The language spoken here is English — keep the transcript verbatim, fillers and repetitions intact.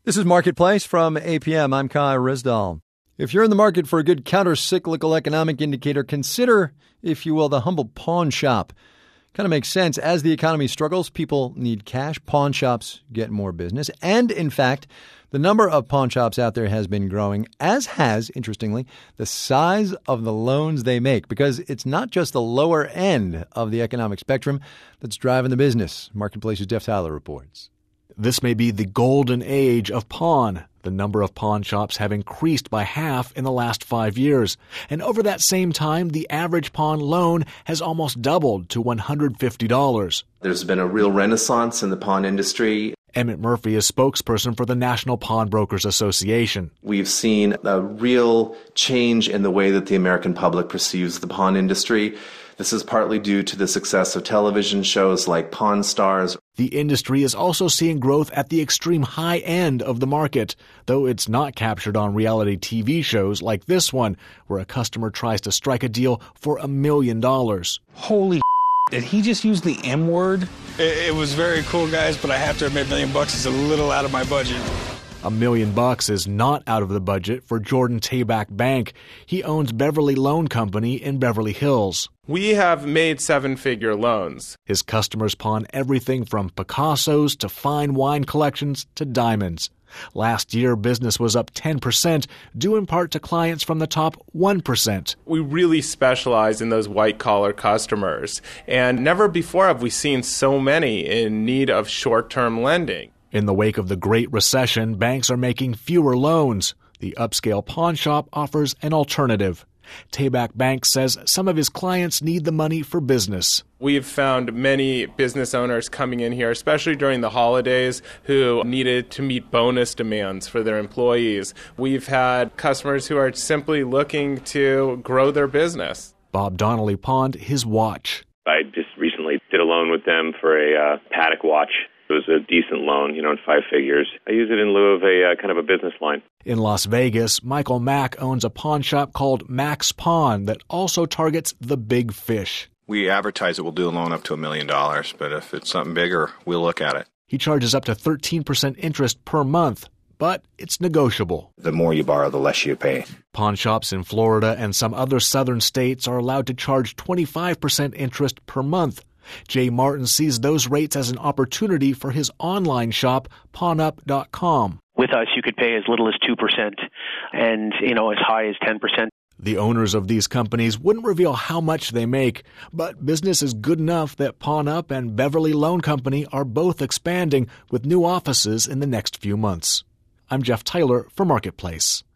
This is Marketplace from A P M. I'm Kai Risdall. If you're in the market for a good counter-cyclical economic indicator, consider, if you will, the humble pawn shop. Kind of makes sense. As the economy struggles, people need cash. Pawn shops get more business. And, in fact, the number of pawn shops out there has been growing, as has, interestingly, the size of the loans they make, because it's not just the lower end of the economic spectrum that's driving the business. Marketplace's Jeff Tyler reports. This may be the golden age of pawn. The number of pawn shops have increased by half in the last five years. And over that same time, the average pawn loan has almost doubled to one hundred fifty dollars. There's been a real renaissance in the pawn industry. Emmett Murphy is spokesperson for the National Pawnbrokers Association. We've seen a real change in the way that the American public perceives the pawn industry. This is partly due to the success of television shows like Pawn Stars. The industry is also seeing growth at the extreme high end of the market, though it's not captured on reality T V shows like this one, where a customer tries to strike a deal for a million dollars. Holy did he just use the M word? It, it was very cool, guys, but I have to admit, a million bucks is a little out of my budget. A million bucks is not out of the budget for Jordan Tabak Bank. He owns Beverly Loan Company in Beverly Hills. We have made seven-figure loans. His customers pawn everything from Picassos to fine wine collections to diamonds. Last year, business was up ten percent, due in part to clients from the top one percent. We really specialize in those white-collar customers, and never before have we seen so many in need of short-term lending. In the wake of the Great Recession, banks are making fewer loans. The upscale pawn shop offers an alternative. Tabak Bank says some of his clients need the money for business. We've found many business owners coming in here, especially during the holidays, who needed to meet bonus demands for their employees. We've had customers who are simply looking to grow their business. Bob Donnelly pawned his watch. I just recently did a loan with them for a uh, Patek watch. It was a decent loan, you know, in five figures. I use it in lieu of a uh, kind of a business line. In Las Vegas, Michael Mack owns a pawn shop called Mack's Pawn that also targets the big fish. We advertise that we'll do a loan up to a million dollars, but if it's something bigger, we'll look at it. He charges up to thirteen percent interest per month, but it's negotiable. The more you borrow, the less you pay. Pawn shops in Florida and some other southern states are allowed to charge twenty-five percent interest per month. Jay Martin sees those rates as an opportunity for his online shop, pawn up dot com. With us, you could pay as little as two percent and, you know, as high as ten percent. The owners of these companies wouldn't reveal how much they make, but business is good enough that PawnUp and Beverly Loan Company are both expanding with new offices in the next few months. I'm Jeff Tyler for Marketplace.